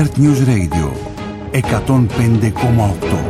Earth News Radio 105,8.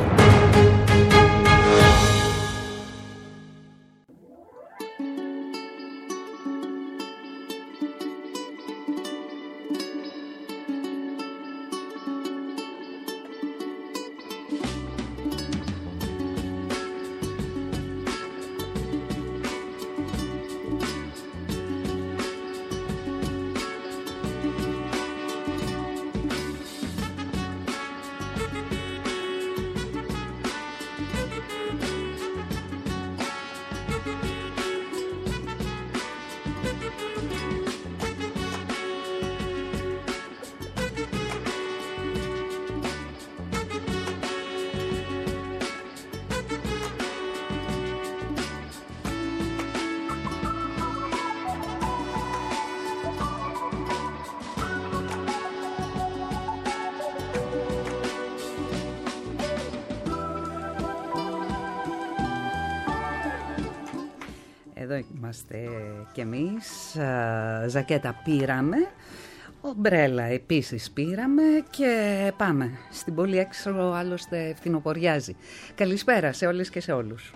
Εδώ είμαστε κι εμείς, ζακέτα πήραμε, ομπρέλα επίσης πήραμε και πάμε. Στην πόλη έξω άλλωστε φθινοποριάζει. Καλησπέρα σε όλες και σε όλους.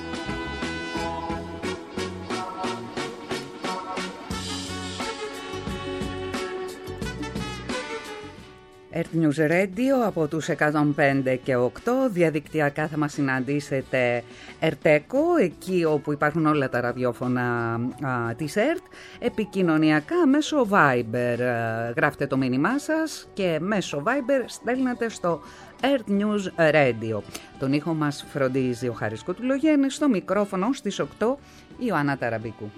Earth News Radio από τους 105 και 8, διαδικτυακά θα μας συναντήσετε Ερτέκο, εκεί όπου υπάρχουν όλα τα ραδιόφωνα της ΕΡΤ, επικοινωνιακά μέσω Viber. Γράφτε το μήνυμά σας και μέσω Viber στέλνετε στο Earth News Radio. Τον ήχο μας φροντίζει ο Χάρης Κοτουλογέννης, στο μικρόφωνο στις 8 η Ιωάννα Ταραμπίκου.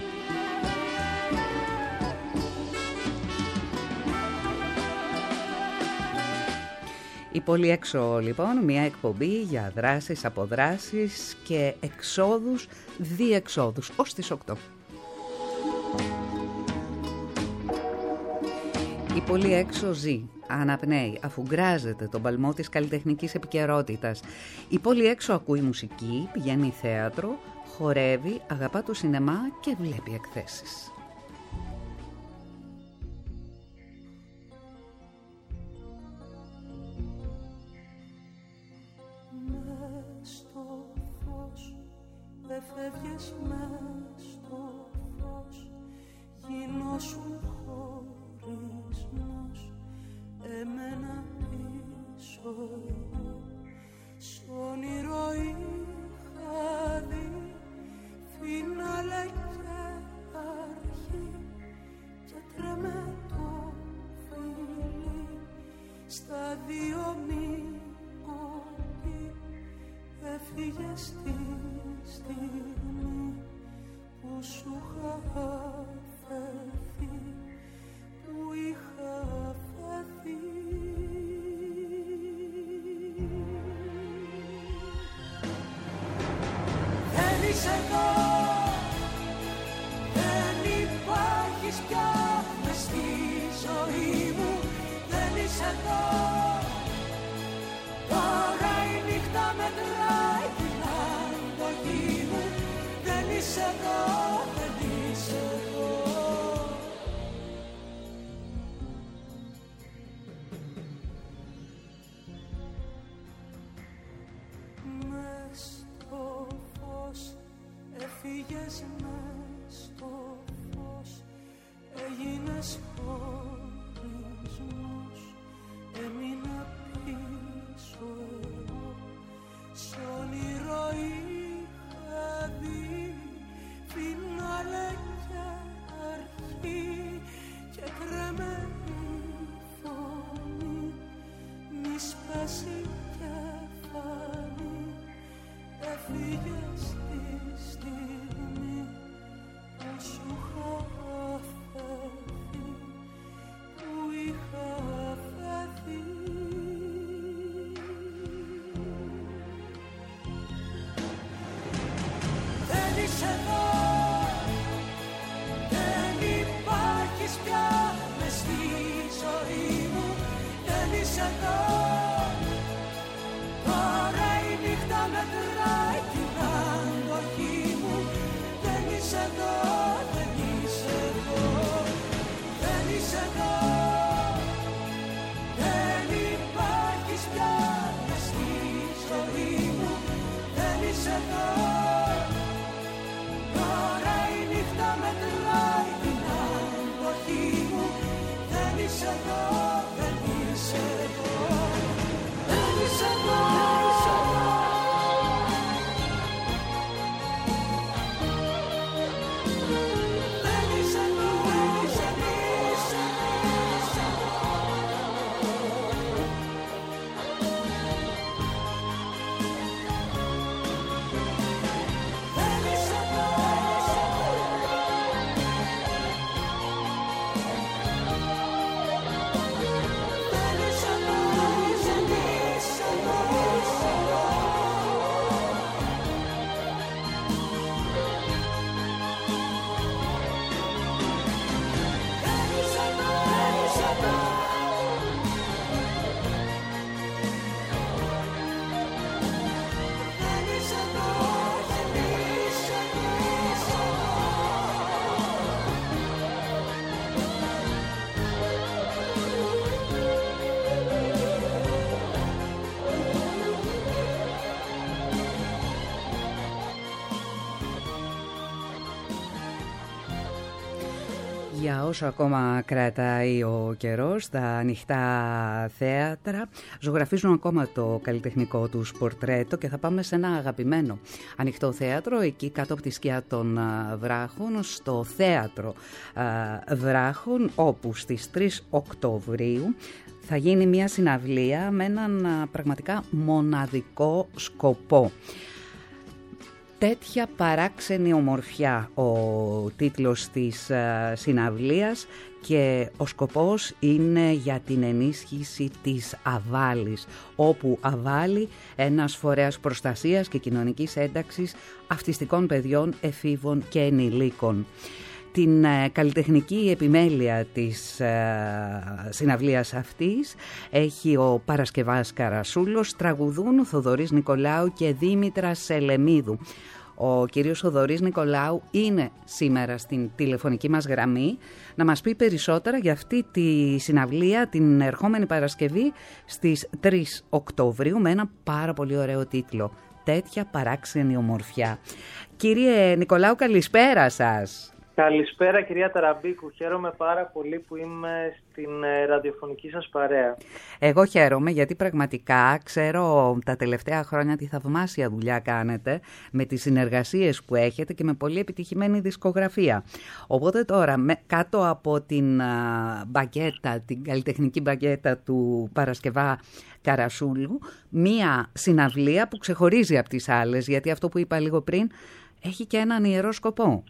Η πόλη έξω λοιπόν, μια εκπομπή για δράσεις, αποδράσεις και εξόδους, διεξόδους, ως τις 8. Η πόλη έξω ζει, αναπνέει, αφουγκράζεται τον παλμό της καλλιτεχνικής επικαιρότητας. Η πόλη έξω ακούει μουσική, πηγαίνει θέατρο, χορεύει, αγαπά το σινεμά και βλέπει εκθέσεις. Δε φεύγες μες στο φως, γινώσουν χωρισμός, εμένα πίσω εγώ. Σ' όνειρο είχα δει φινάλε και αρχή και τρεμετό φιλί, στα δύο μη κοπεί, έφυγες στη στιγμή που σου είχα φερθεί, που είχα φερθεί. Δεν είσαι εδώ, δεν υπάρχεις πια μες στη ζωή μου. Δεν είσαι εδώ, τώρα η νύχτα μετράει την αντοχή μου. Δεν είσαι εδώ, δεν είσαι εδώ. Μες στο φως, έφυγες μες στο φως, έγινες χωρισμός, έμεινα πίσω εγώ. Σ' όνειρο είχα δει φινάλε και αρχή και τρεμένη φωνή, μη σπάσει και φανεί, έφυγες τη στιγμή που σου είχα φερθεί, που είχα φερθεί. Δεν είσαι εδώ, δεν υπάρχεις πια μες στη ζωή μου. Δεν είσαι εδώ, τώρα η νύχτα μετράει την αντοχή μου. Δεν είσαι εδώ, δεν είσαι εδώ, δεν είσαι εδώ, δεν Για όσο ακόμα κρατάει ο καιρός, τα ανοιχτά θέατρα ζωγραφίζουν ακόμα το καλλιτεχνικό τους πορτρέτο και θα πάμε σε ένα αγαπημένο ανοιχτό θέατρο, εκεί κάτω από τη σκιά των Βράχων, στο Θέατρο Βράχων, όπου στις 3 Οκτωβρίου θα γίνει μια συναυλία με έναν πραγματικά μοναδικό σκοπό. Τέτοια παράξενη ομορφιά, ο τίτλος της συναυλίας, και ο σκοπός είναι για την ενίσχυση της Αβάλης, όπου Αβάλη, ένας φορέας προστασίας και κοινωνικής ένταξης αυτιστικών παιδιών, εφήβων και ενηλίκων. Την καλλιτεχνική επιμέλεια της συναυλίας αυτής έχει ο Παρασκευάς Καρασούλος, τραγουδούν Θοδωρής Νικολάου και Δήμητρα Σελεμίδου. Ο κύριος Θοδωρής Νικολάου είναι σήμερα στην τηλεφωνική μας γραμμή να μας πει περισσότερα για αυτή τη συναυλία την ερχόμενη Παρασκευή στις 3 Οκτωβρίου με ένα πάρα πολύ ωραίο τίτλο, «Τέτοια παράξενη ομορφιά». Κύριε Νικολάου, καλησπέρα σας. Καλησπέρα κυρία Ταραμπίκου, χαίρομαι πάρα πολύ που είμαι στην ραδιοφωνική σας παρέα. Εγώ χαίρομαι γιατί πραγματικά ξέρω τα τελευταία χρόνια τι θαυμάσια δουλειά κάνετε με τις συνεργασίες που έχετε και με πολύ επιτυχημένη δισκογραφία. Οπότε τώρα κάτω από την μπαγκέτα, την καλλιτεχνική μπαγκέτα του Παρασκευά Καρασούλου, μία συναυλία που ξεχωρίζει από τις άλλες, γιατί αυτό που είπα λίγο πριν έχει και έναν ιερό σκοπό.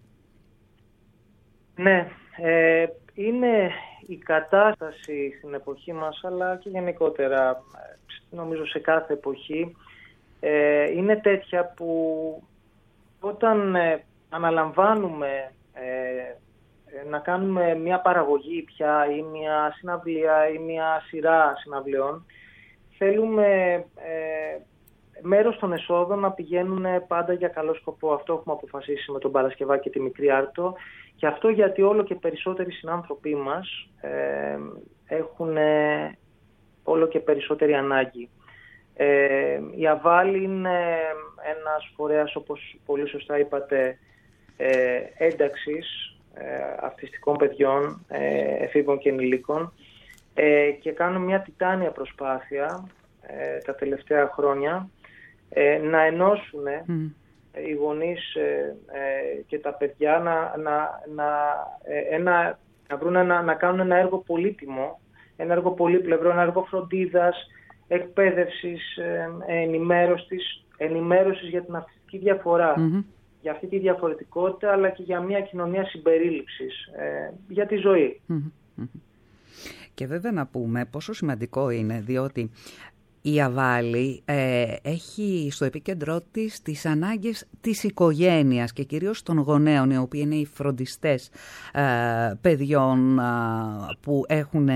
Ναι, είναι η κατάσταση στην εποχή μας, αλλά και γενικότερα νομίζω σε κάθε εποχή, είναι τέτοια που όταν αναλαμβάνουμε να κάνουμε μια παραγωγή πια ή μια συναυλία ή μια σειρά συναυλιών, θέλουμε μέρος των εσόδων να πηγαίνουν πάντα για καλό σκοπό. Αυτό έχουμε αποφασίσει με τον Παρασκευά και τη Μικρή Άρτο. Και αυτό γιατί όλο και περισσότεροι συνάνθρωποι μας έχουν όλο και περισσότερη ανάγκη. Η Αβάλη είναι ένας φορέας, όπως πολύ σωστά είπατε, ένταξης αυτιστικών παιδιών, εφήβων και ενηλίκων, και κάνουν μια τιτάνια προσπάθεια τα τελευταία χρόνια να ενώσουν οι γονείς και τα παιδιά να βρουν να κάνουν ένα έργο πολύτιμο, ένα έργο πολύπλευρο, ένα έργο φροντίδας, εκπαίδευσης, ενημέρωσης για την αυτιστική διαφορά, για αυτή τη διαφορετικότητα, αλλά και για μια κοινωνία συμπερίληψης, για τη ζωή. Και βέβαια να πούμε πόσο σημαντικό είναι, διότι η Αβάλη έχει στο επίκεντρό της τις ανάγκες της οικογένειας και κυρίως των γονέων, οι οποίοι είναι οι φροντιστές παιδιών που έχουν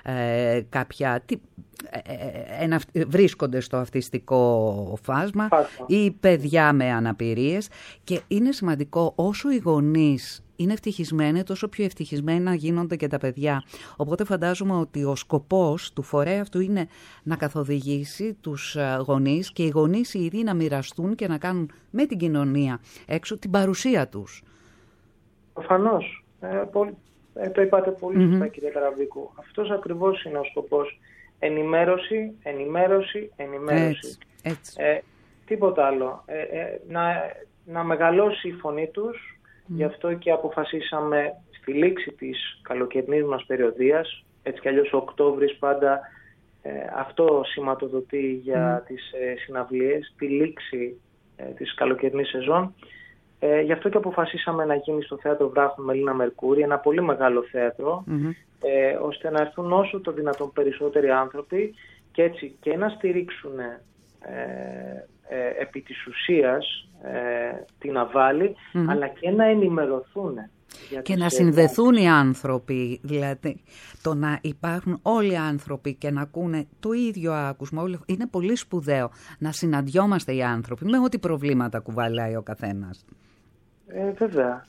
βρίσκονται στο αυτιστικό φάσμα ή παιδιά με αναπηρίες, και είναι σημαντικό όσο οι γονείς είναι ευτυχισμένοι, τόσο πιο ευτυχισμένοι να γίνονται και τα παιδιά. Οπότε φαντάζομαι ότι ο σκοπός του φορέα αυτού είναι να καθοδηγήσει τους γονείς και οι γονείς οι ίδιοι να μοιραστούν και να κάνουν με την κοινωνία έξω την παρουσία τους. Προφανώς. Το είπατε πολύ σωστά, κύριε Καραβίκου. Αυτός ακριβώς είναι ο σκοπός. Ενημέρωση. Έτσι. Τίποτα άλλο. Να μεγαλώσει η φωνή τους. Γι' αυτό και αποφασίσαμε στη λήξη της καλοκαιρινής μας περιοδίας, έτσι κι αλλιώς ο Οκτώβρης πάντα αυτό σηματοδοτεί για τις συναυλίες, τη λήξη της καλοκαιρινής σεζόν. Γι' αυτό και αποφασίσαμε να γίνει στο Θέατρο Βράχων Μελίνα Μερκούρη, ένα πολύ μεγάλο θέατρο, ώστε να έρθουν όσο το δυνατόν περισσότεροι άνθρωποι και έτσι και να στηρίξουν επί της ουσίας την Αβάλη, αλλά και να ενημερωθούν. Και να συνδεθούν οι άνθρωποι, δηλαδή το να υπάρχουν όλοι οι άνθρωποι και να ακούνε το ίδιο άκουσμα. Είναι πολύ σπουδαίο να συναντιόμαστε οι άνθρωποι με ό,τι προβλήματα κουβαλάει ο καθένας. Βέβαια.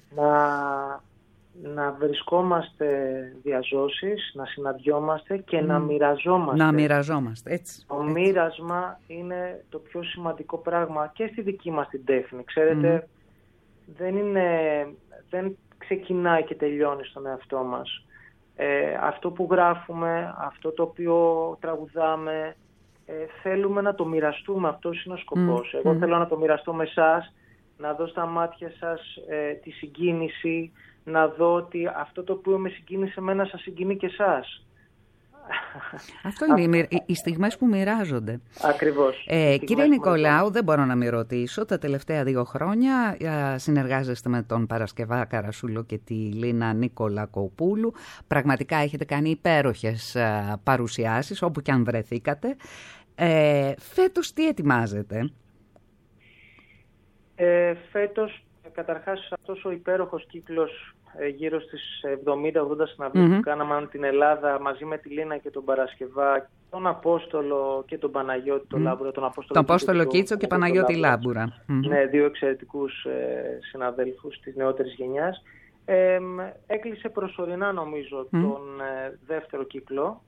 Να βρισκόμαστε διαζώσεις, να συναντιόμαστε και να μοιραζόμαστε. Να μοιραζόμαστε, έτσι. Το μοίρασμα είναι το πιο σημαντικό πράγμα και στη δική μας την τέχνη. Ξέρετε, δεν ξεκινάει και τελειώνει στον εαυτό μας. Αυτό που γράφουμε, αυτό το οποίο τραγουδάμε, θέλουμε να το μοιραστούμε, αυτός είναι ο σκοπός. Εγώ θέλω να το μοιραστώ με εσάς, να δω στα μάτια σας τη συγκίνηση, να δω ότι αυτό το οποίο με συγκίνησε εμένα σας συγκινεί και εσάς. Αυτό είναι οι στιγμές που μοιράζονται. Ακριβώς. Κύριε Νικολάου, δεν μπορώ να μην ρωτήσω. Τα τελευταία 2 χρόνια συνεργάζεστε με τον Παρασκευά Καρασούλο και τη Λίνα Νικολακοπούλου. Πραγματικά έχετε κάνει υπέροχες παρουσιάσεις όπου και αν βρεθήκατε. Φέτος τι ετοιμάζετε? Φέτος, καταρχάς, αυτός ο υπέροχος κύκλος γύρω στις 70-80 συναυλίες που κάναμε την Ελλάδα μαζί με τη Λίνα και τον Παρασκευά, τον Απόστολο και τον Παναγιώτη τον Λάμπουρα. Τον Απόστολο Κίτσο και Παναγιώτη Λάμπουρα. Ναι, 2 εξαιρετικούς συναδέλφους της νεότερης γενιάς. Έκλεισε προσωρινά, νομίζω, τον δεύτερο κύκλο.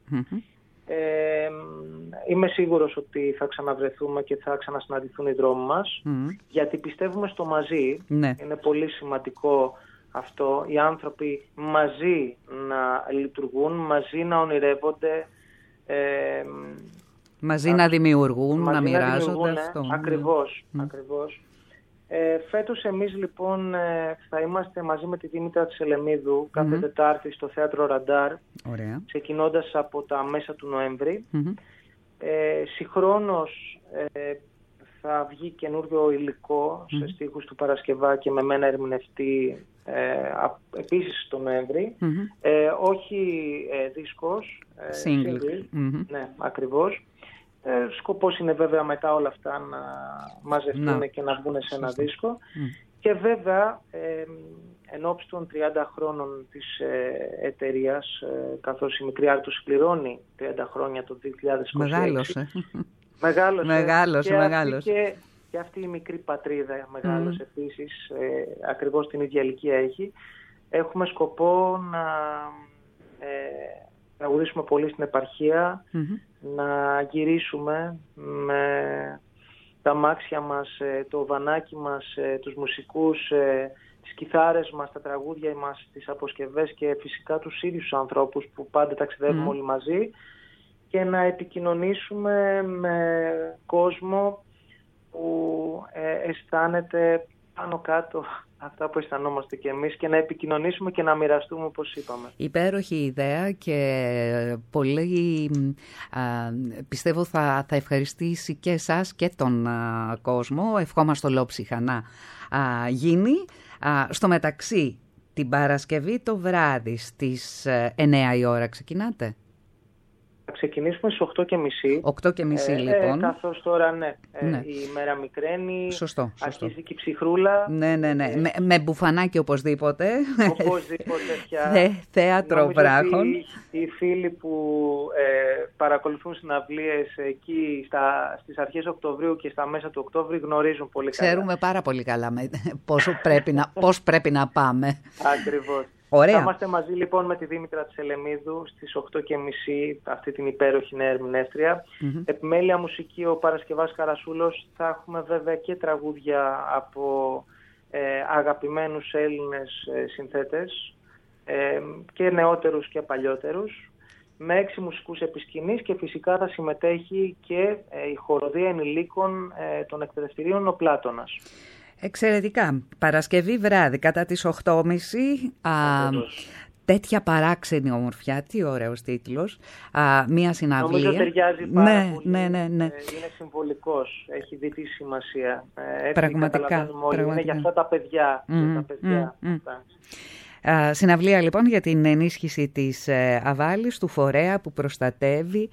Είμαι σίγουρος ότι θα ξαναβρεθούμε και θα ξανασυναντηθούν οι δρόμοι μας, γιατί πιστεύουμε στο μαζί. Είναι πολύ σημαντικό αυτό, οι άνθρωποι μαζί να λειτουργούν, μαζί να ονειρεύονται, μαζί να δημιουργούν, να μοιράζονται αυτό. Ακριβώς. Φέτος εμείς λοιπόν θα είμαστε μαζί με τη Δήμητρα Τσελεμίδου κάθε Τετάρτη στο Θέατρο Ραντάρ, ξεκινώντας από τα μέσα του Νοέμβρη. Συγχρόνως θα βγει καινούριο υλικό σε στίχους του Παρασκευά και με μένα ερμηνευτή επίσης το Νοέμβρη. Όχι δίσκος, singles. Ναι, ακριβώς. Σκοπός είναι βέβαια μετά όλα αυτά να μαζευτούν και να βγουν σε ένα δίσκο. Και βέβαια εν ώψη των 30 χρόνων της εταιρείας, καθώς η Μικρή Άρτους συμπληρώνει 30 χρόνια το 2026. Μεγάλωσε. Και αυτή η μικρή πατρίδα μεγάλωσε επίσης, ακριβώς την ίδια ηλικία έχει. Έχουμε σκοπό να τραγουδήσουμε πολύ στην επαρχία, να γυρίσουμε με τα αμάξια μας, το βανάκι μας, τους μουσικούς, τις κιθάρες μας, τα τραγούδια μας, τις αποσκευές και φυσικά τους ίδιους ανθρώπους που πάντα ταξιδεύουμε όλοι μαζί, και να επικοινωνήσουμε με κόσμο που αισθάνεται πάνω κάτω αυτά που αισθανόμαστε και εμείς, και να επικοινωνήσουμε και να μοιραστούμε, όπως είπαμε. Υπέροχη ιδέα και πολύ πιστεύω θα ευχαριστήσει και εσάς και τον κόσμο. Ευχόμαστε ολόψυχα να γίνει. Στο μεταξύ, την Παρασκευή το βράδυ στις 9 η ώρα ξεκινάτε? Θα ξεκινήσουμε στις 8:30. 8:30 λοιπόν. Καθώς τώρα η μέρα μικραίνει. Σωστό. Αρχίζει και η ψυχρούλα. Ναι. Με μπουφανάκι οπωσδήποτε. Οπωσδήποτε πια. Θέατρο βράχων. Οι φίλοι που παρακολουθούν συναυλίες εκεί στις αρχές Οκτωβρίου και στα μέσα του Οκτώβρη γνωρίζουν πολύ καλά. Ξέρουμε πάρα πολύ καλά πώς πρέπει να πάμε. Ακριβώς. Ωραία. Θα είμαστε μαζί λοιπόν με τη Δήμητρα Τσελεμίδου στις 8:30, αυτή την υπέροχη νέα ερμηνεύτρια. Επιμέλεια μουσική ο Παρασκευάς Καρασούλος. Θα έχουμε βέβαια και τραγούδια από αγαπημένους Έλληνες συνθέτες, και νεότερους και παλιότερους, με 6 μουσικούς επί σκηνής, και φυσικά θα συμμετέχει και η χοροδία ενηλίκων των εκπαιδευτηρίων ο Πλάτωνας. Εξαιρετικά. Παρασκευή βράδυ κατά τις 8:30. Τέτοια παράξενη ομορφιά, τι ωραίος τίτλος. Μια συναυλία. Νομίζω ταιριάζει πάρα πολύ. Ναι. Είναι συμβολικός, έχει διτή σημασία. Πραγματικά. Είναι για αυτά τα παιδιά. Συναυλία λοιπόν για την ενίσχυση της Αβάλης, του φορέα που προστατεύει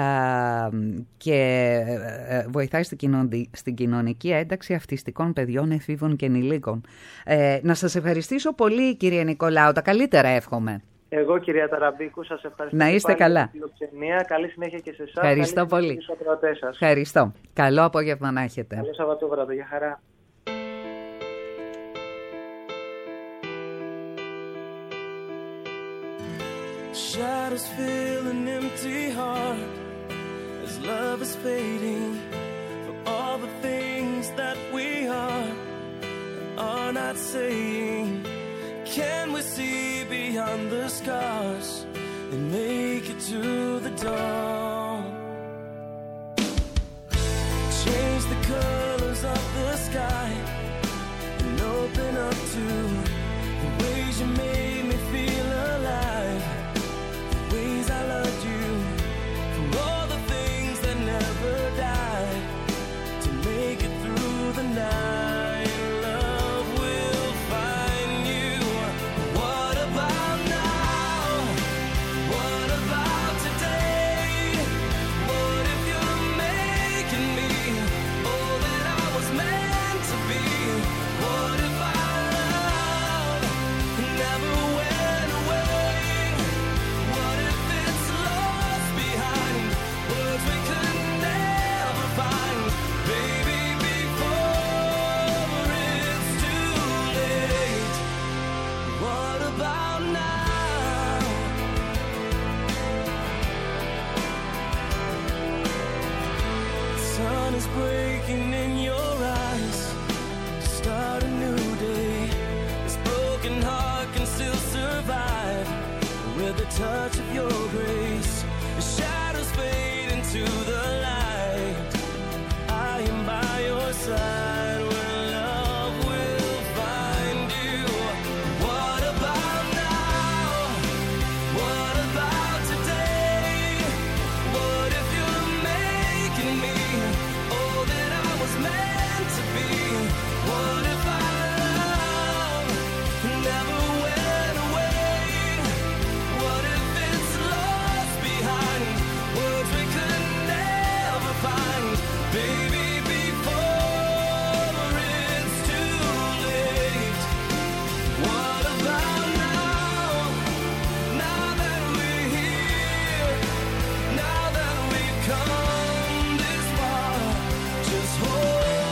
και βοηθάει στην κοινωνική ένταξη αυτιστικών παιδιών, εφήβων και ενηλίκων. Να σας ευχαριστήσω πολύ, κύριε Νικολάου, τα καλύτερα εύχομαι. Εγώ, κυρία Ταραμπίκου, σας ευχαριστώ. Να είστε καλά. Καλή συνέχεια και σε εσάς. Ευχαριστώ πολύ. Ευχαριστώ. Καλό απόγευμα να έχετε. Καλό Σαββατόβραδο. Για χαρά. Shadows fill an empty heart as love is fading for all the things that we are not saying. Can we behind the scars and make it to the dawn. Change the colors of the sky and open up to the ways you made me feel alive, the ways I loved you, for all the things that never die, to make it through the night. Breaking in your eyes to start a new day. This broken heart can still survive with the touch of your grace. The shadows fade into the light. I am by your side when love will find you. What about now? What about today? What if you're making me meant to be? What if our love never went away? What if it's lost behind words we could never find? Baby, before it's too late. What about now? Now that we're here, now that we've come this far, just hold.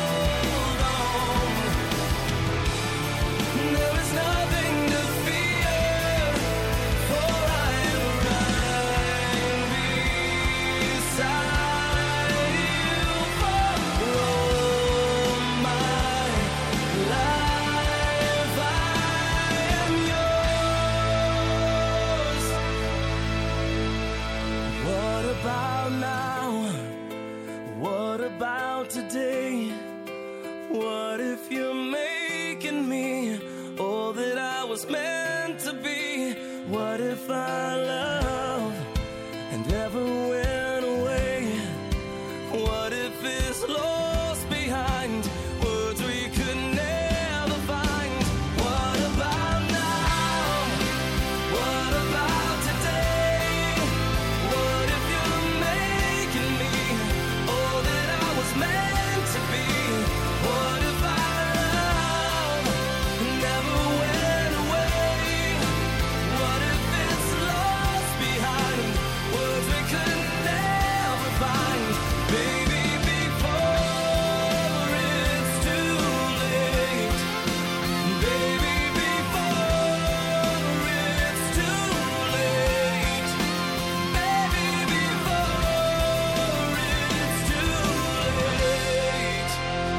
Today, what if you're making me all that I was meant to be? What if our love and never went away? What if it's lost behind words we could never find? What about now? What about today? What if you're making me all that I was meant to be? What if our love never went away? What if it's lost behind words we could never find? Baby, before it's too late. Baby, before it's too late. Baby, before it's too late.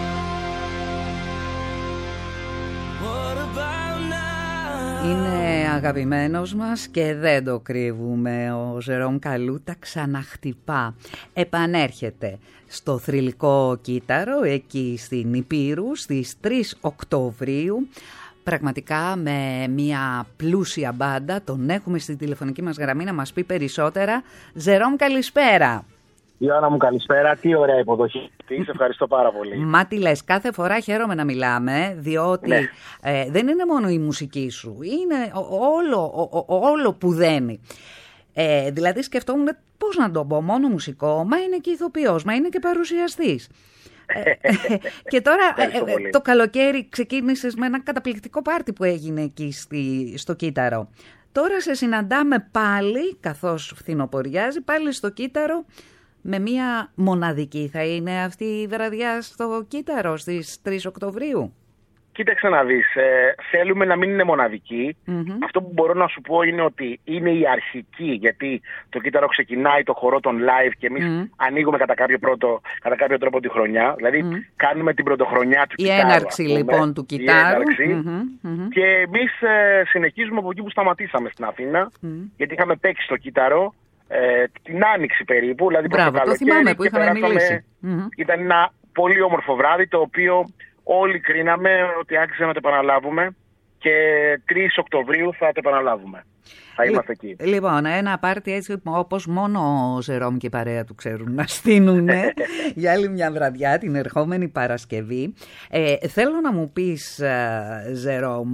What about now? Είναι αγαπημένος μας και δεν το κρύβουμε. Ο Ζερόμ Καλούτα ξαναχτυπά. Επανέρχεται στο Θρυλικό Κύτταρο, εκεί στην Ηπείρου, στις 3 Οκτωβρίου. Πραγματικά με μια πλούσια μπάντα. Τον έχουμε στη τηλεφωνική μας γραμμή να μας πει περισσότερα. Ζερόμ, καλησπέρα. Ιωάννα μου, καλησπέρα. Τι ωραία υποδοχή. Σε ευχαριστώ πάρα πολύ. Μα τι λες, κάθε φορά χαίρομαι να μιλάμε, διότι ναι. Δεν είναι μόνο η μουσική σου, είναι όλο που δένει. Δηλαδή σκεφτόμουν πώς να το πω, μόνο μουσικό, μα είναι και ηθοποιός, μα είναι και παρουσιαστής. Και τώρα το καλοκαίρι ξεκίνησες με ένα καταπληκτικό πάρτι που έγινε εκεί στο Κύτταρο. Τώρα σε συναντάμε πάλι, καθώς φθινοποριάζει, πάλι στο Κύτταρο, με μία μοναδική θα είναι αυτή η βραδιά στο Κύτταρο στις 3 Οκτωβρίου. Κοίταξε να δεις, θέλουμε να μην είναι μοναδική. Αυτό που μπορώ να σου πω είναι ότι είναι η αρχική, γιατί το κύτταρο ξεκινάει το χορό των live και εμείς ανοίγουμε κατά κάποιο τρόπο τη χρονιά. Δηλαδή κάνουμε την πρωτοχρονιά του κυτάρου. Η έναρξη λοιπόν του κυτάρου. Και εμείς συνεχίζουμε από εκεί που σταματήσαμε στην Αθήνα, γιατί είχαμε παίξει στο κύτταρο την Άνοιξη περίπου, δηλαδή προς το καλοκαίρι. Το θυμάμαι που είχαμε μιλήσει. Ήταν ένα πολύ όμορφο βράδυ, το οποίο όλοι κρίναμε ότι άξιζε να το επαναλάβουμε, και 3 Οκτωβρίου θα το επαναλάβουμε. Θα είμαστε εκεί. Λοιπόν, ένα πάρτι έτσι όπως μόνο ο Ζερόμ και η παρέα του ξέρουν να στείλουν για άλλη μια βραδιά την ερχόμενη Παρασκευή. Θέλω να μου πεις, Ζερόμ,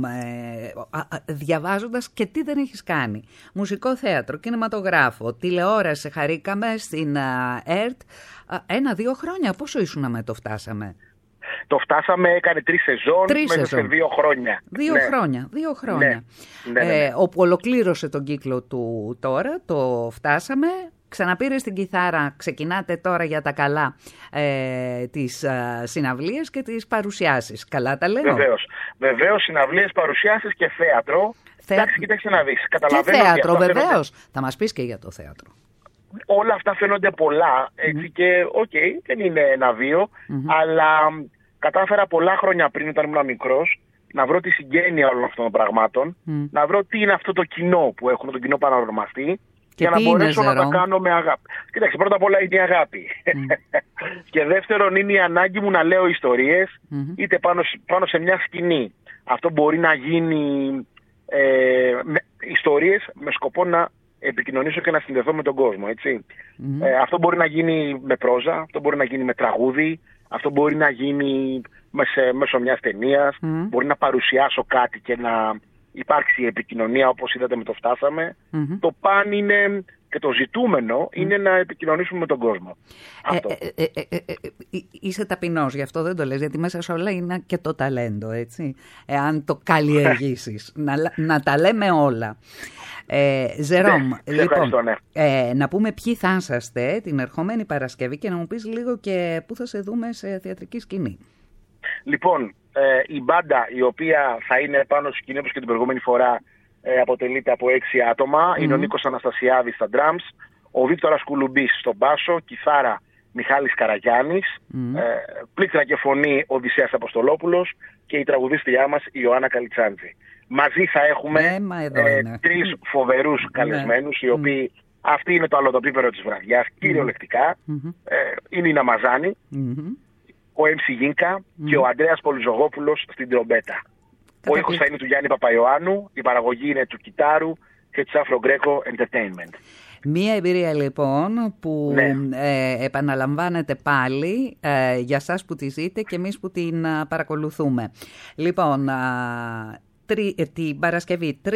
διαβάζοντας και τι δεν έχεις κάνει. Μουσικό θέατρο, κινηματογράφο, τηλεόραση, χαρήκαμε στην ΕΡΤ. 1-2 χρόνια, πόσο ήσουν με το φτάσαμε? Το φτάσαμε, έκανε 3 σεζόν μέσα σε 2 χρόνια. 2 χρόνια. Ναι. Όπου ολοκλήρωσε τον κύκλο του τώρα, το φτάσαμε. Ξαναπήρε στην κιθάρα, ξεκινάτε τώρα για τα καλά τις συναυλίες και τις παρουσιάσεις. Καλά τα λέω? Βεβαίως, συναυλίες, παρουσιάσεις και θέατρο. Εντάξει, κοίταξε να δεις. Και θέατρο, βεβαίως. Θα μας πεις και για το θέατρο. Όλα αυτά φαίνονται πολλά, έτσι, και δεν είναι 1-2, αλλά κατάφερα πολλά χρόνια πριν, όταν ήμουν μικρός, να βρω τη συγγένεια όλων αυτών των πραγμάτων, να βρω τι είναι αυτό το κοινό που έχουμε, τον κοινό παρανομαστή, για να μπορέσω να τα κάνω με αγάπη. Κοίταξε, πρώτα απ' όλα είναι η αγάπη. Και δεύτερον είναι η ανάγκη μου να λέω ιστορίες, είτε πάνω σε μια σκηνή. Αυτό μπορεί να γίνει ιστορίες με σκοπό να επικοινωνήσω και να συνδεθώ με τον κόσμο, έτσι. Αυτό μπορεί να γίνει με πρόζα, αυτό μπορεί να γίνει με τραγούδι, αυτό μπορεί να γίνει μέσω μιας ταινίας, μπορεί να παρουσιάσω κάτι και να υπάρξει επικοινωνία, όπως είδατε με το φτάσαμε. Το παν είναι, και το ζητούμενο είναι να επικοινωνήσουμε με τον κόσμο. Είσαι ταπεινός, γι' αυτό δεν το λες, γιατί μέσα σε όλα είναι και το ταλέντο, έτσι. Εάν το καλλιεργήσεις, να τα λέμε όλα. Ζερόμ, λοιπόν, να πούμε ποιοι θα είσαστε την ερχόμενη Παρασκευή και να μου πεις λίγο και πού θα σε δούμε σε θεατρική σκηνή. Λοιπόν, η μπάντα η οποία θα είναι πάνω στη σκηνή, όπως και την προηγούμενη φορά, αποτελείται από 6 άτομα. Είναι ο Νίκος Αναστασιάδης στα drums, ο Βίκτορας Κουλουμπής στο μπάσο, κιθάρα Μιχάλης Καραγιάννης, πλήκτρα και φωνή Οδυσσέας Αποστολόπουλος και η τραγουδίστριά μας η Ιωάννα Καλιτσάντζη. Μαζί θα έχουμε 3 φοβερούς καλεσμένους, οι οποίοι αυτή είναι το αλλοτοπίπερο της βραδιάς, κυριολεκτικά. Είναι η Ναμαζάνη, ο MC Γίνκα και ο Ανδρέας Πολυζογόπουλος στην τρομπέτα. Ο ήχος θα είναι του Γιάννη Παπαϊωάννου, η παραγωγή είναι του Κιτάρου και της Afro Greco Entertainment. Μία εμπειρία λοιπόν που επαναλαμβάνεται πάλι για σας που τη ζείτε και εμείς που την παρακολουθούμε. Λοιπόν, την Παρασκευή 3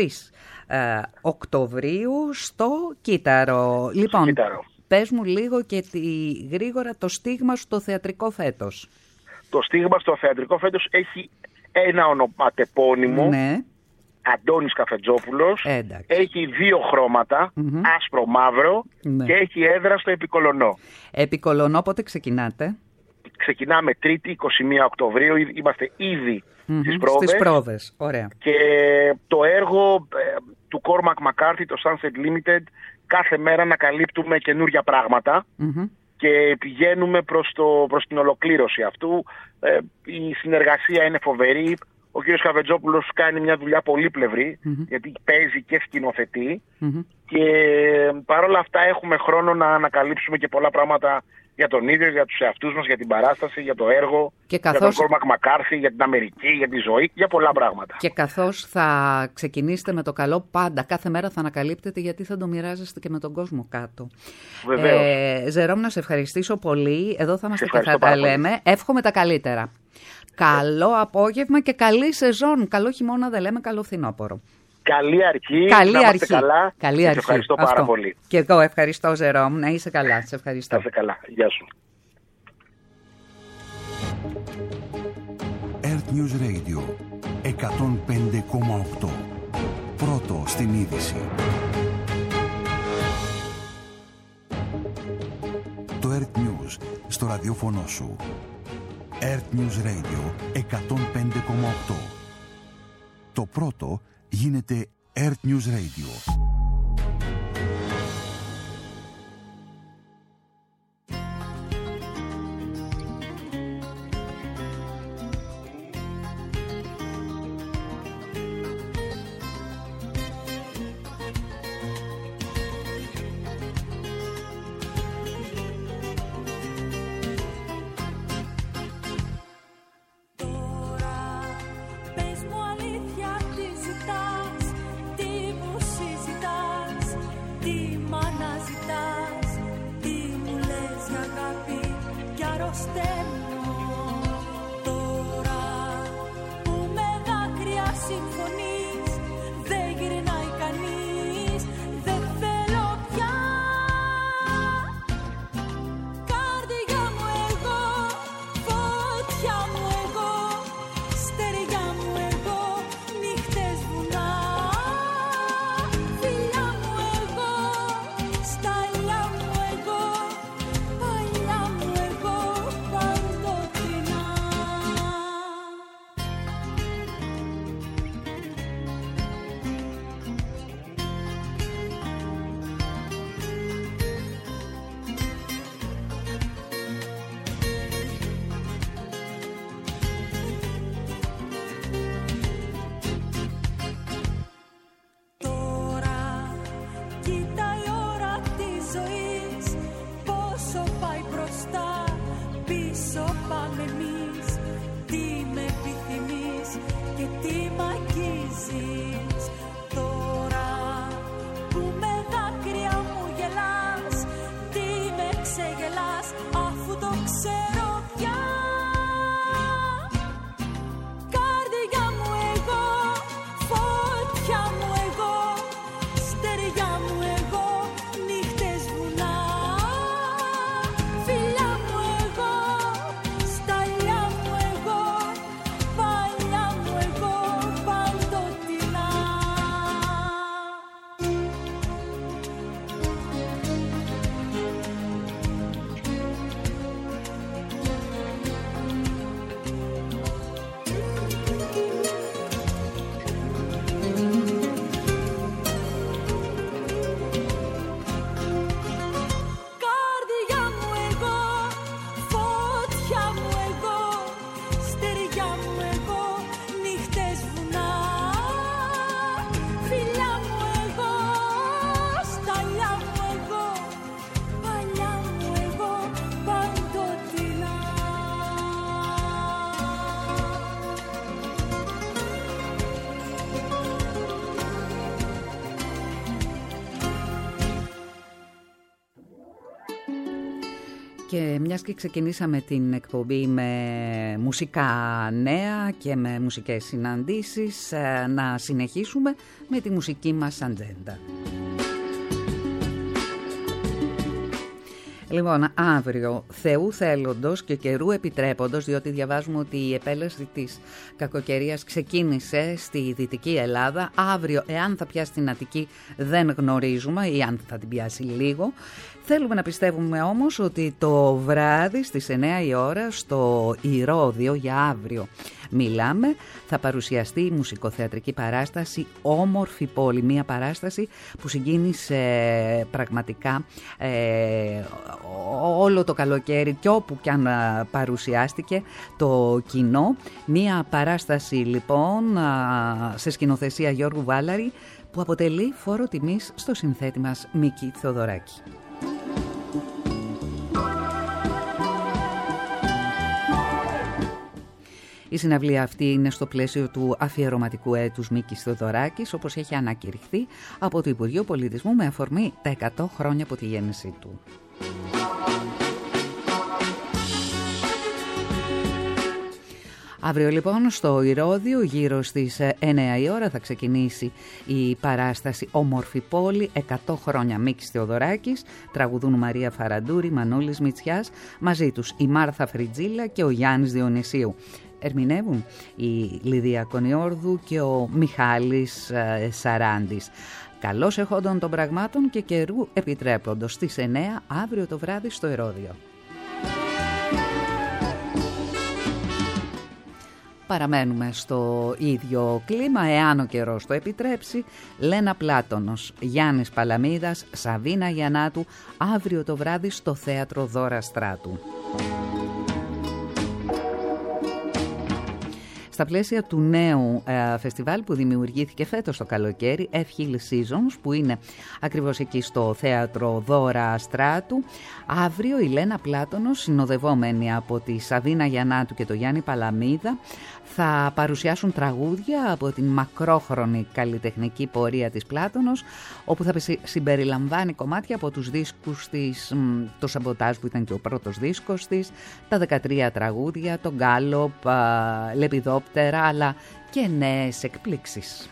Οκτωβρίου στο Κύτταρο. Λοιπόν, πες μου λίγο και γρήγορα το στίγμα στο θεατρικό φέτος. Το στίγμα στο θεατρικό φέτος έχει ένα ονοματεπώνυμο, Αντώνης Καφετζόπουλος. Έχει 2 χρώματα, άσπρο μαύρο, και έχει έδρα στο Επικολονό. Επικολονό πότε ξεκινάτε? Ξεκινάμε 3η 21 Οκτωβρίου, είμαστε ήδη στις πρόβες. Ωραία. Και το έργο του Cormac McCarthy, το Sunset Limited, κάθε μέρα ανακαλύπτουμε καινούργια πράγματα και πηγαίνουμε προς την ολοκλήρωση αυτού. Η συνεργασία είναι φοβερή. Ο κύριος Καφετζόπουλος κάνει μια δουλειά πολύπλευρη, γιατί παίζει και σκηνοθετεί, και παρόλα αυτά έχουμε χρόνο να ανακαλύψουμε και πολλά πράγματα για τον ίδιο, για τους εαυτούς μας, για την παράσταση, για το έργο, για τον Cormac McCarthy, για την Αμερική, για τη ζωή, για πολλά πράγματα. Και καθώς θα ξεκινήσετε με το καλό, πάντα, κάθε μέρα θα ανακαλύπτετε, γιατί θα το μοιράζεστε και με τον κόσμο κάτω. Βεβαίως. Ζερόμ, να σε ευχαριστήσω πολύ. Εδώ θα είμαστε και θα τα λέμε. Εύχομαι τα καλύτερα. Καλό απόγευμα και καλή σεζόν. Καλό χειμώνα δεν λέμε, καλό φθινόπωρο. Καλή αρχή, να είστε καλά. Καλή αρχή. Σε ευχαριστώ πάρα πολύ. Και εγώ ευχαριστώ, Ζερόμ. Να είσαι καλά. Σε ευχαριστώ. Να είσαι καλά. Γεια σου. Earth News Radio 105,8. Πρώτο στην είδηση. Το Earth News στο ραδιόφωνο σου. Earth News Radio 105,8. Το πρώτο γίνεται Earth News Radio. Και μιας και ξεκινήσαμε την εκπομπή με μουσικά νέα και με μουσικές συναντήσεις, να συνεχίσουμε με τη μουσική μας ατζέντα. Λοιπόν, αύριο, Θεού θέλοντος και καιρού επιτρέποντος, διότι διαβάζουμε ότι η επέλαση της κακοκαιρίας ξεκίνησε στη Δυτική Ελλάδα. Αύριο, εάν θα πιάσει την Αττική, δεν γνωρίζουμε, ή αν θα την πιάσει λίγο. Θέλουμε να πιστεύουμε όμως ότι το βράδυ στις 9 η ώρα στο Ηρώδειο, για αύριο μιλάμε, θα παρουσιαστεί η μουσικοθεατρική παράσταση «Όμορφη πόλη». Μια παράσταση που συγκίνησε πραγματικά όλο το καλοκαίρι και όπου κι αν παρουσιάστηκε το κοινό. Μια παράσταση λοιπόν σε σκηνοθεσία Γιώργου Βάλαρη, που αποτελεί φόρο τιμής στο συνθέτη μας Μίκη Θεοδωράκη. Η συναυλία αυτή είναι στο πλαίσιο του αφιερωματικού έτους Μίκης Θεοδωράκης, όπως έχει ανακηρυχθεί από το Υπουργείο Πολιτισμού με αφορμή τα 100 χρόνια από τη γέννησή του. Αύριο λοιπόν στο Ηρώδειο γύρω στις 9 η ώρα θα ξεκινήσει η παράσταση «Όμορφη πόλη», 100 χρόνια Μίκης Θεοδωράκης. Τραγουδούν Μαρία Φαραντούρη, Μανούλης Μητσιάς, μαζί τους η Μάρθα Φριτζίλα και ο Γιάννης Διονυσίου. Ερμηνεύουν η Λιδία Κονιόρδου και ο Μιχάλης Σαράντης. Καλώς εχόντων των πραγμάτων και καιρού επιτρέποντος, στις 9 αύριο το βράδυ στο Ηρώδειο. Παραμένουμε στο ίδιο κλίμα, εάν ο καιρός το επιτρέψει. Λένα Πλάτωνος, Γιάννης Παλαμίδας, Σαβίνα Γιαννάτου, αύριο το βράδυ στο Θέατρο Δώρα Στράτου. Στα πλαίσια του νέου φεστιβάλ που δημιουργήθηκε φέτος το καλοκαίρι, F-Hill Seasons, που είναι ακριβώς εκεί στο Θέατρο Δώρα Στράτου, αύριο η Λένα Πλάτωνος, συνοδευόμενη από τη Σαβίνα Γιαννάτου και το Γιάννη Παλαμίδα, θα παρουσιάσουν τραγούδια από την μακρόχρονη καλλιτεχνική πορεία της Πλάτωνος, όπου θα συμπεριλαμβάνει κομμάτια από τους δίσκους της, το Σαμποτάζ που ήταν και ο πρώτος δίσκος της, τα 13 τραγούδια, το Γκάλοπ, Λεπιδόπτερα, αλλά και νέες εκπλήξεις.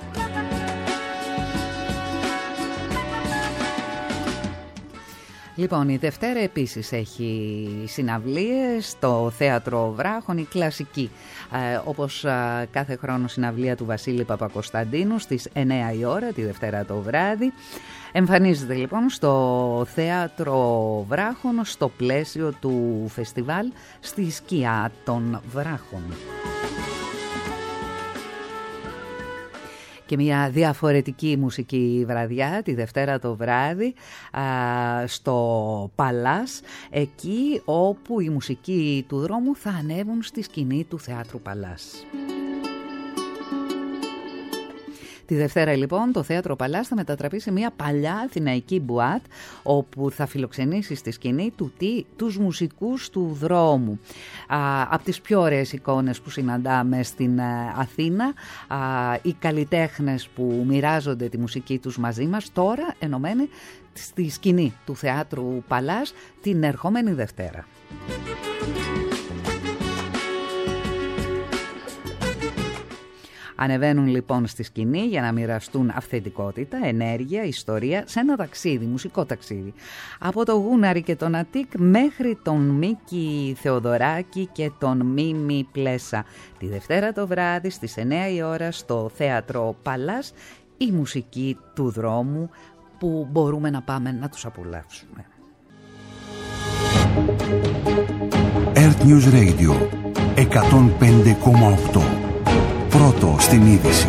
Λοιπόν, η Δευτέρα επίσης έχει συναυλίες στο Θέατρο Βράχων, η κλασική, όπως κάθε χρόνο, συναυλία του Βασίλη Παπακοσταντίνου στις 9 η ώρα τη Δευτέρα το βράδυ. Εμφανίζεται λοιπόν στο Θέατρο Βράχων στο πλαίσιο του φεστιβάλ στη σκιά των βράχων. Και μια διαφορετική μουσική βραδιά τη Δευτέρα το βράδυ στο Παλάς, εκεί όπου οι μουσικοί του δρόμου θα ανέβουν στη σκηνή του Θεάτρου Παλάς. Τη Δευτέρα λοιπόν το Θέατρο Παλάς θα μετατραπεί σε μια παλιά αθηναϊκή μπουάτ, όπου θα φιλοξενήσει στη σκηνή τους μουσικούς του δρόμου. Από τις πιο ωραίες εικόνες που συναντάμε στην Αθήνα, οι καλλιτέχνες που μοιράζονται τη μουσική τους μαζί μας, τώρα ενωμένοι στη σκηνή του Θεάτρου Παλάς την ερχόμενη Δευτέρα. Ανεβαίνουν λοιπόν στη σκηνή για να μοιραστούν αυθεντικότητα, ενέργεια, ιστορία σε ένα ταξίδι, μουσικό ταξίδι. Από το Γούναρη και τον Αττικ μέχρι τον Μίκη Θεοδωράκη και τον Μίμη Πλέσα. Τη Δευτέρα το βράδυ στις 9 η ώρα στο Θέατρο Παλάς, η μουσική του δρόμου που μπορούμε να πάμε να τους απολαύσουμε. Earth News Radio 105,8. Πρώτο στην είδηση.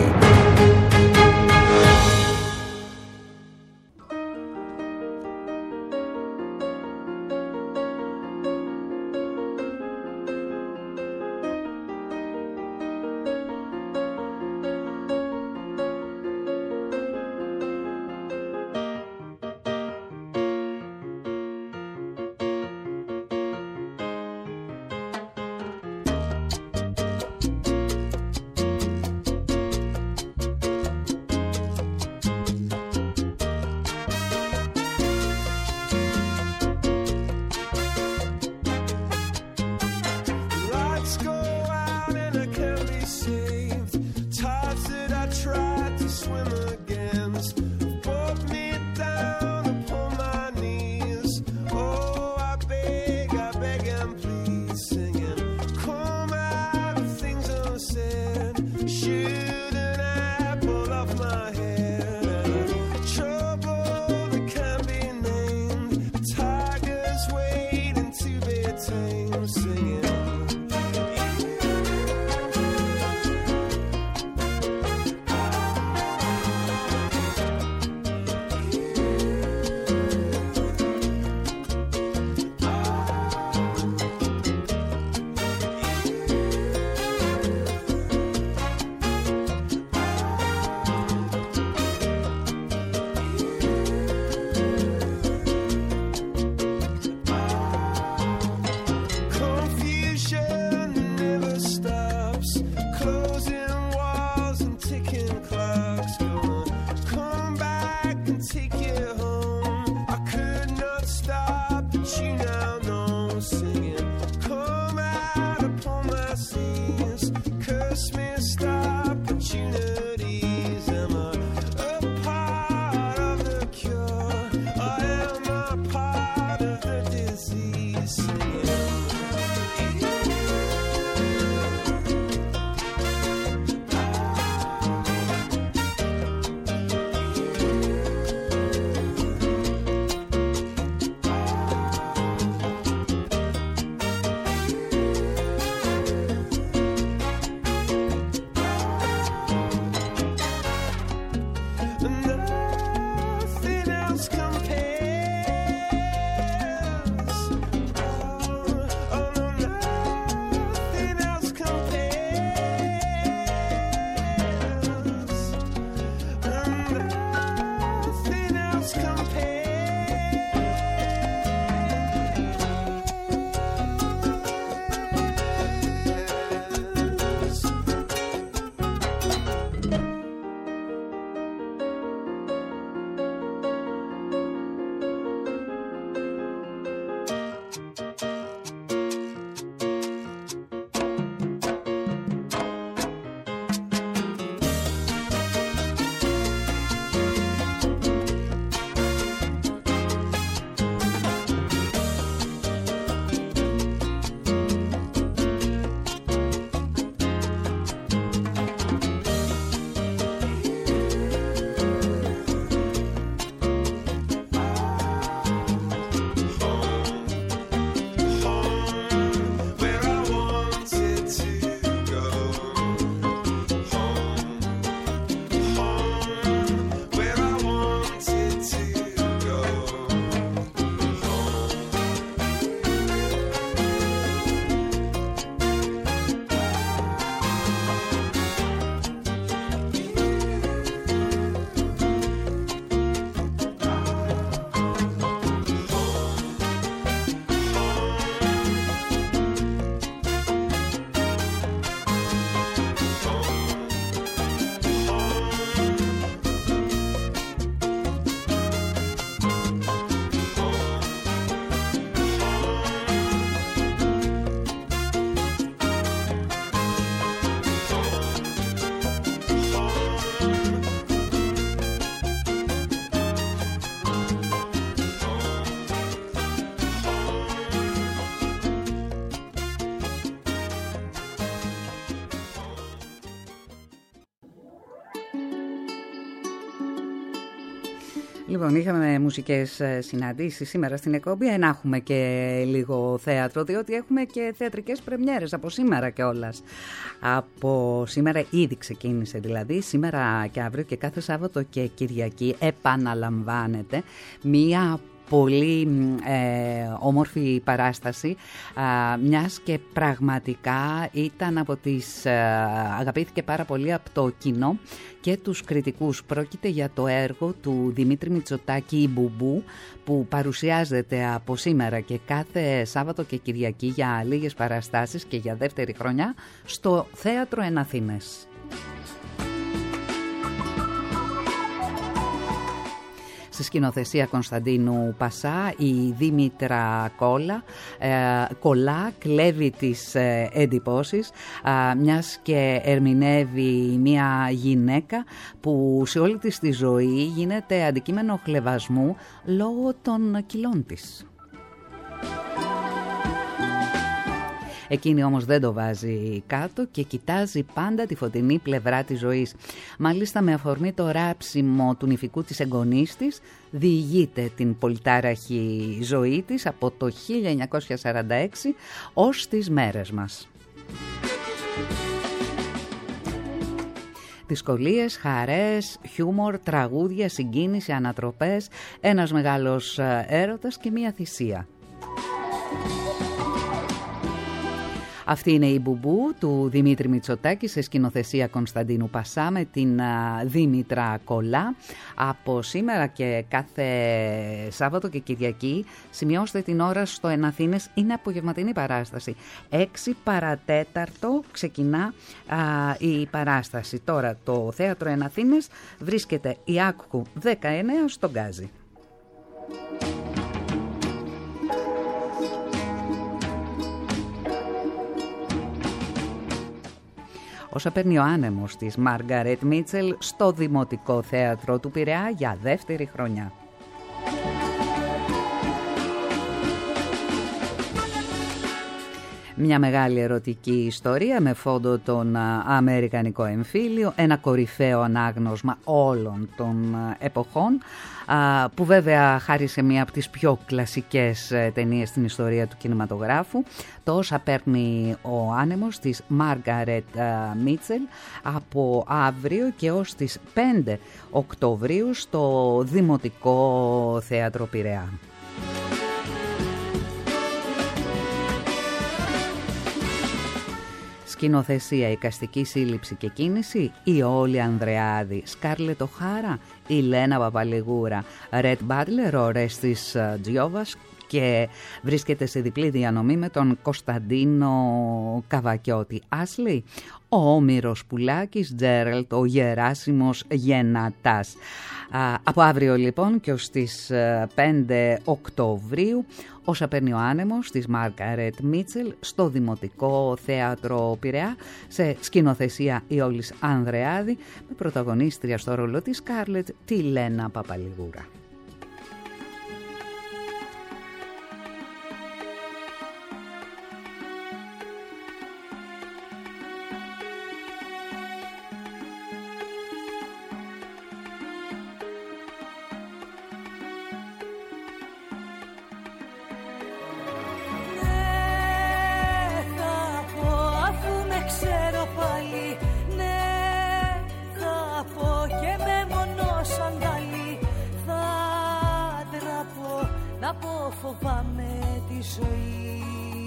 Λοιπόν, είχαμε μουσικές συναντήσεις σήμερα στην εκπομπή, να έχουμε και λίγο θέατρο, διότι έχουμε και θεατρικές πρεμιέρες από σήμερα κιόλας. Από σήμερα ήδη ξεκίνησε δηλαδή, σήμερα και αύριο και κάθε Σάββατο και Κυριακή επαναλαμβάνεται μία πολύ όμορφη παράσταση, μιας και πραγματικά ήταν από τις αγαπήθηκε πάρα πολύ από το κοινό και τους κριτικούς. Πρόκειται για το έργο του Δημήτρη Μητσοτάκη «Η Μπουμπού», που παρουσιάζεται από σήμερα και κάθε Σάββατο και Κυριακή για λίγες παραστάσεις και για δεύτερη χρονιά στο Θέατρο Εν Αθήνες. Στη σκηνοθεσία Κωνσταντίνου Πασά, η Δήμητρα Κολά κλέβει τις εντυπώσεις, μιας και ερμηνεύει μια γυναίκα που σε όλη της τη ζωή γίνεται αντικείμενο χλευασμού λόγω των κιλών της. Εκείνη όμως δεν το βάζει κάτω και κοιτάζει πάντα τη φωτεινή πλευρά της ζωής. Μάλιστα, με αφορμή το ράψιμο του νηφικού της εγγονής της, διηγείται την πολυτάραχη ζωή της από το 1946 ως τις μέρες μας. Δυσκολίες, χαρές, χιούμορ, τραγούδια, συγκίνηση, ανατροπές, ένας μεγάλος έρωτας και μία θυσία. Αυτή είναι η Μπουμπού του Δημήτρη Μητσοτάκη σε σκηνοθεσία Κωνσταντίνου Πασά με την Δήμητρα Κολά. Από σήμερα και κάθε Σάββατο και Κυριακή, σημειώστε την ώρα στο Εν Αθήνες, είναι απογευματινή παράσταση. 6 παρατέταρτο ξεκινά η παράσταση. Τώρα το Θέατρο Εν Αθήνες βρίσκεται Ιάκκου 19 στον Γκάζι. Όσα παίρνει ο άνεμος της Μάργαρετ Μίτσελ στο Δημοτικό Θέατρο του Πειραιά για δεύτερη χρονιά. Μια μεγάλη ερωτική ιστορία με φόντο τον αμερικανικό εμφύλιο, ένα κορυφαίο ανάγνωσμα όλων των εποχών, που βέβαια χάρη σε μία από τις πιο κλασικές ταινίες στην ιστορία του κινηματογράφου, το «Όσα παίρνει ο άνεμος» της Μάργαρετ Μίτσελ, από αύριο και ως τις 5 Οκτωβρίου στο Δημοτικό Θέατρο Πειραιά. Σκηνοθεσία, εικαστική σύλληψη και κίνηση, η Όλη Ανδρεάδη, Σκάρλετ Οχάρα, η Λένα Παπαλιγούρα, Ρετ Μπάτλερ, ο Ρέστης Τζιόβας, και βρίσκεται σε διπλή διανομή με τον Κωνσταντίνο Καβακιώτη Άσλι, ο Όμηρος Πουλάκης, Τζέραλτ, ο Γεράσιμος Γενατάς. Από αύριο λοιπόν και ως τις 5 Οκτωβρίου, «Όσα παίρνει ο άνεμος» της Μάργαρετ Μίτσελ στο Δημοτικό Θέατρο Πειραιά, σε σκηνοθεσία η Όλης Ανδρεάδη, με πρωταγωνίστρια στο ρόλο της Σκάρλετ τη Λένα Παπαλιγούρα. Φοβάμαι τη ζωή.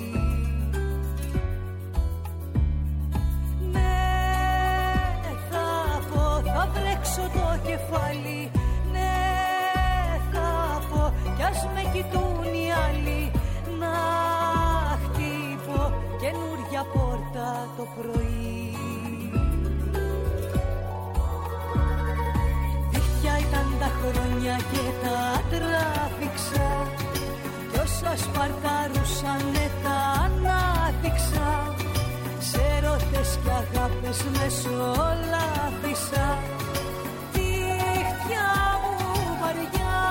Ναι, θα πω, θα βρέξω το κεφάλι. Ναι, θα πω, κι ας με κοιτούν οι άλλοι. Να χτύπω καινούρια πόρτα το πρωί. Δίχτυα ήταν τα χρόνια και τα τράβηξα. Όσα σπαρτάρουσανε τα ανάδειξα. Σε ερώτες κι αγάπες μεσολάβησα. Δίχτυα μου βαριά.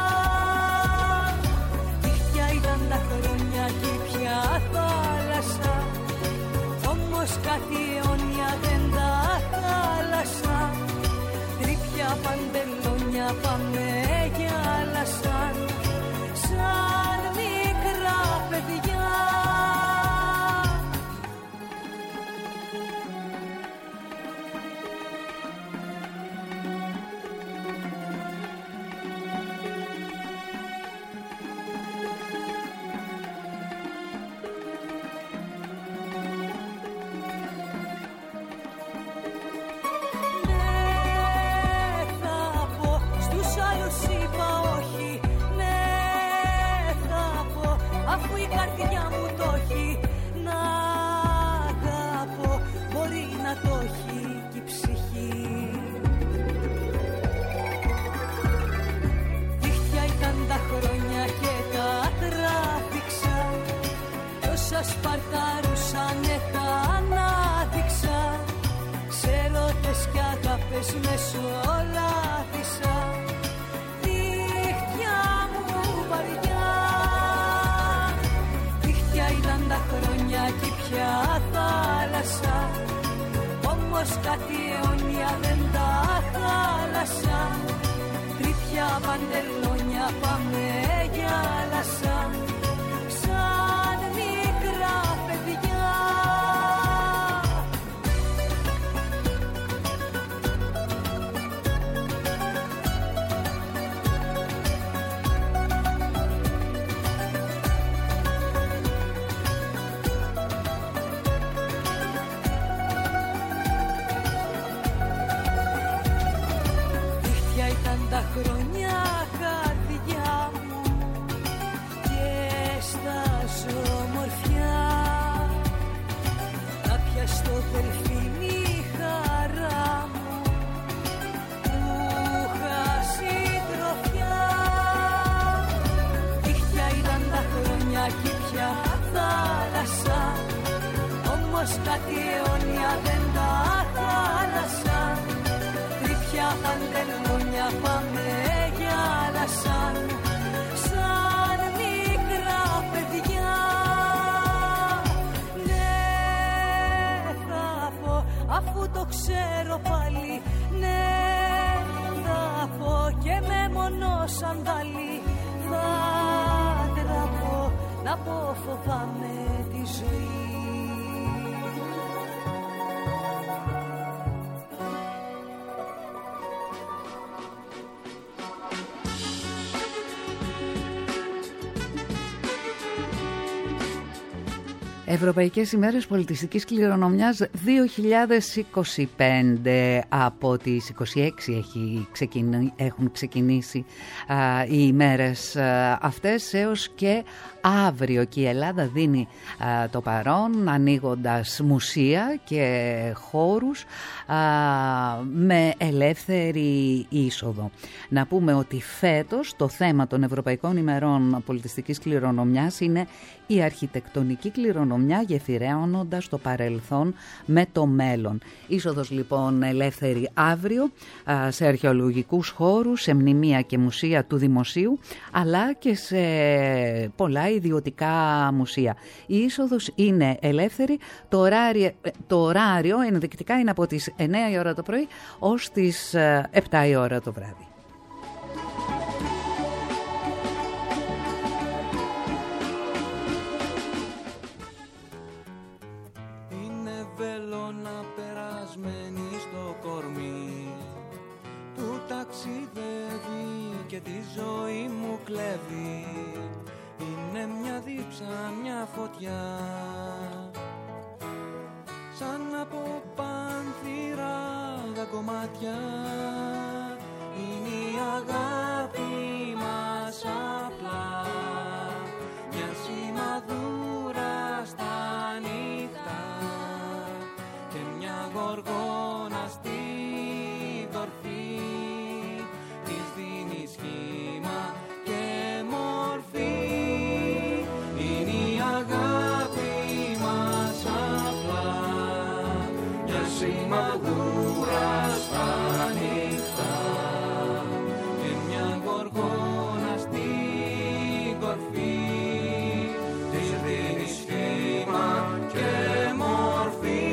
Δίχτυα ήταν τα χρόνια και πια θάλασσα. Όμως κάτι αιώνια δεν τα χάλασα. Τρίπια παντελόνια πάμε γυάλασαν. Σαν μικρά παιδιά. Σπαρτάρουσανε τα ανάδειξα. Σε ερώτες κι αγάπες μεσολάβησα. Δίχτυα μου βαριά. Δίχτυα ήταν τα χρόνια και πια θάλασσα. Όμως κάτι αιώνια δεν τα χάλασα. Τρίπια παντελόνια πάμε γυάλασα. Σαν μικρά παιδιά. Δίχτυα ήταν τα χρόνια καρδιά μου και στάζω ομορφιά. Κάποια στο δελφίνι χαρά μου που είχα συντροφιά. Δίχτυα ήταν τα χρόνια και πια θάλασσα. Όμως κάτι αιώνια δεν τα χάλασα. Τρίπια παντελόνια πάμε γυάλασαν. Σαν μικρά παιδιά. Ναι, σανδάλι θα τραπώ, να πω φοβάμαι τη ζωή. Ευρωπαϊκές ημέρες πολιτιστικής κληρονομιάς 2025. Από τις 26 έχουν ξεκινήσει οι ημέρες αυτές έως και αύριο, και η Ελλάδα δίνει το παρόν ανοίγοντας μουσεία και χώρους με ελεύθερη είσοδο. Να πούμε ότι φέτος το θέμα των Ευρωπαϊκών ημερών πολιτιστικής κληρονομιάς είναι η αρχιτεκτονική κληρονομιά γεφυρώνοντας το παρελθόν με το μέλλον. Είσοδος λοιπόν ελεύθερη αύριο σε αρχαιολογικούς χώρους, σε μνημεία και μουσεία του δημοσίου, αλλά και σε πολλά ιδιωτικά μουσεία. Η είσοδος είναι ελεύθερη, το ωράριο ενδεικτικά είναι από τις 9 η ώρα το πρωί ως τις 7 η ώρα το βράδυ. Και τη ζωή μου κλέβει. Είναι μια δίψα, μια φωτιά, σαν από πάνθυρα τα κομμάτια. Είναι η αγάπη μας απλά, μια σημαδούρα στα νύχτα και μια γοργόνα στη δορφή. Σχήμα και μορφή. Είναι η αγάπη μας απλά, μια σημαδούρα στα νύχτα και μια γοργόνα στην κορφή. Της δίνει σχήμα και μορφή.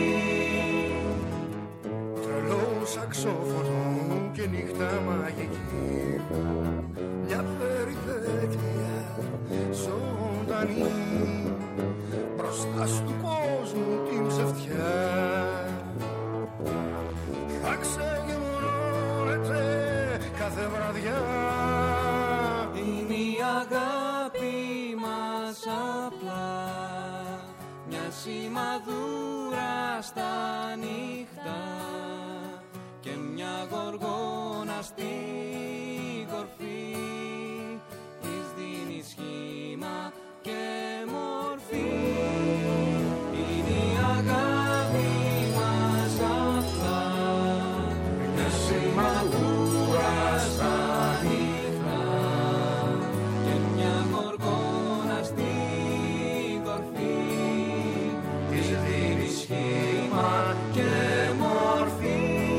Τρελό σαξόφωνο και νύχτα μαγική, μια περιπέτεια ζωντανή μπροστά του κόσμου την ψευτιά. Θα ξεγεμονώνεται κάθε βραδιά. Είναι η αγάπη μας απλά, μια σημαδούρα στα νύχτα και μια γοργόνα στην κορφή. Της δίνει σχήμα και μορφή. Είναι η αγάπη μας απλά, μια σημαδούρα στα νύχτα και μια γοργόνα στην κορφή. Της δίνει σχήμα και μορφή.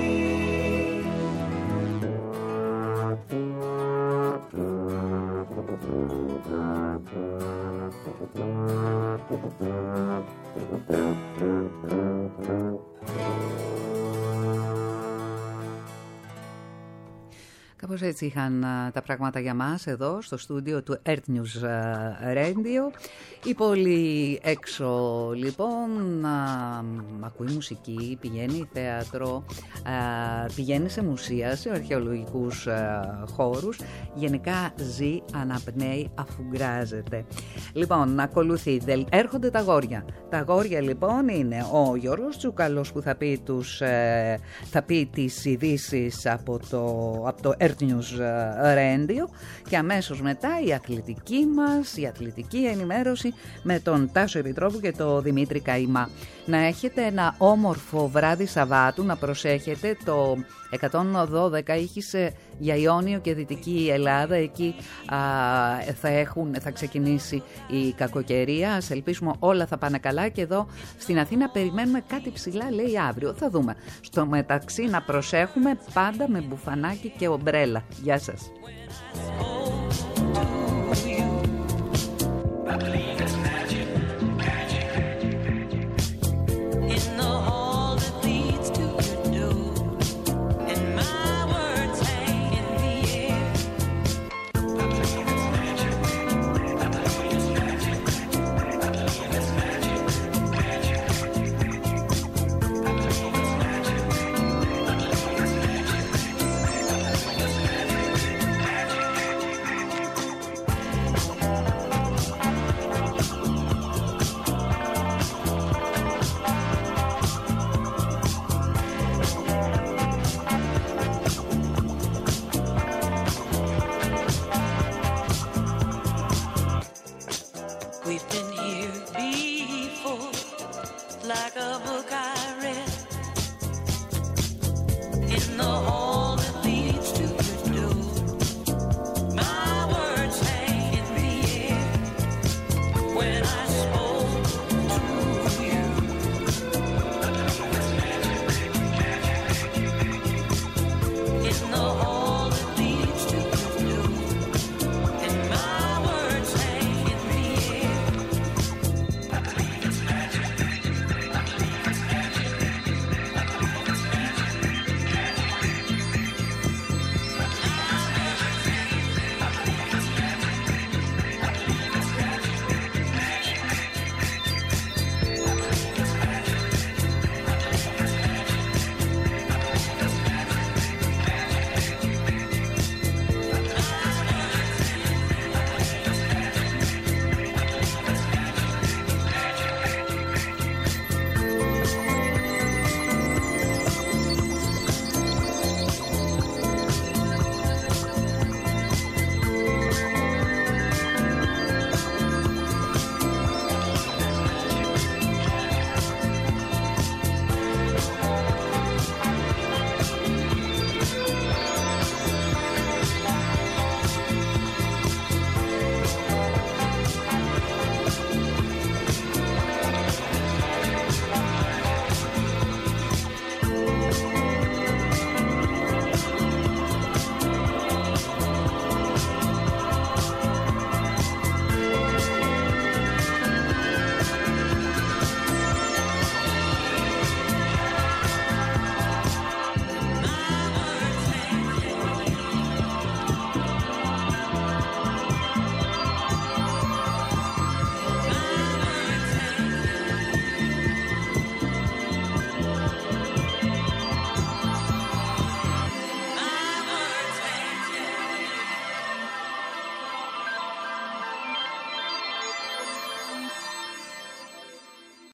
Κάπως έτσι είχαν τα πράγματα για μας εδώ στο στούντιο του Earth News Radio. Η πόλη έξω λοιπόν ακούει μουσική, πηγαίνει θέατρο, πηγαίνει σε μουσεία, σε αρχαιολογικούς χώρους. Γενικά ζει, αναπνέει, αφουγκράζεται. Λοιπόν, ακολουθεί, έρχονται τα αγόρια. Τα αγόρια λοιπόν είναι ο Γιώργος Τσούκαλος που θα πει τις ειδήσεις από το Earth News Radio, και αμέσως μετά η αθλητική ενημέρωση με τον Τάσο Επιτρόπου και τον Δημήτρη Καημά. Να έχετε ένα όμορφο βράδυ Σαββάτου, να προσέχετε. Το 112 ήχησε για Ιόνιο και Δυτική Ελλάδα. Εκεί θα ξεκινήσει η κακοκαιρία. Ας ελπίσουμε όλα θα πάνε καλά, και εδώ στην Αθήνα περιμένουμε κάτι ψηλά, λέει αύριο. Θα δούμε. Στο μεταξύ να προσέχουμε πάντα με μπουφανάκι και ομπρέλα. Γεια σας.